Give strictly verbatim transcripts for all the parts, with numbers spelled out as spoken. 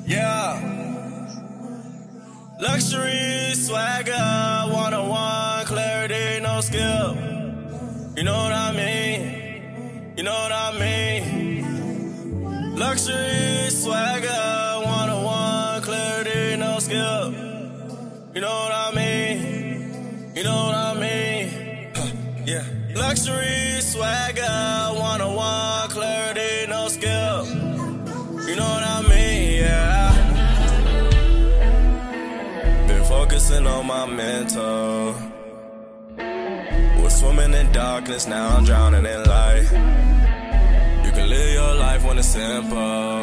Yeah. Luxury, swagger, one-on-one, clarity, no skill. You know what I mean? You know what I mean? Luxury, swagger, one-on-one, clarity, no skill. You know what I mean? You know what I mean? Huh, yeah. Luxury, swagger, one-on-one, clarity, no skill. You know what I mean? Yeah. Been focusing on my mental. Was swimming in darkness, now I'm drowning in light. You can live your life when it's simple.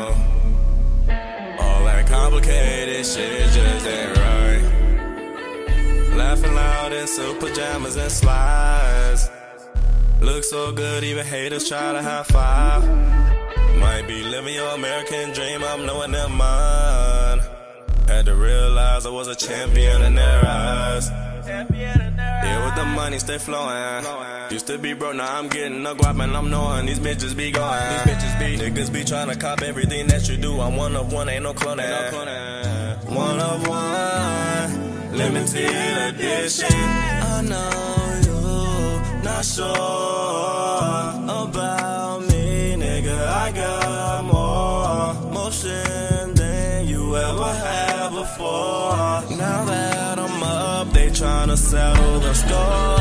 All that complicated shit just ain't right. Laughing loud in silk pajamas and slides. Look so good, even haters try to high five. Might be living your American dream, I'm knowing them mine. Had to realize I was a champion in their eyes. Yeah, with the money stay flowing. Used to be broke, now I'm getting a guap and I'm knowing these bitches be going. These bitches be niggas be trying to cop everything that you do. I'm one of one, ain't no cloning. One of one, limited edition. I know you not sure about me, nigga. I got more motion than you ever had before. Now that I'm up, they tryna settle the score.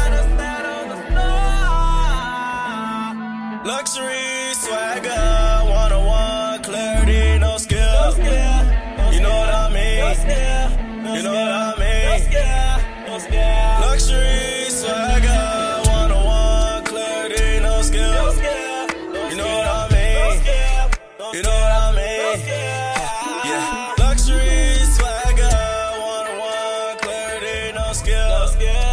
Luxury, swagger, one-on-one, clarity, no skill. You know what I mean? You know what I mean? Luxury, swagger, one-on-one, clarity, no skill. You know what I mean? You know what I mean? Yeah. Luxury, swagger, one-on-one, clarity, no skill.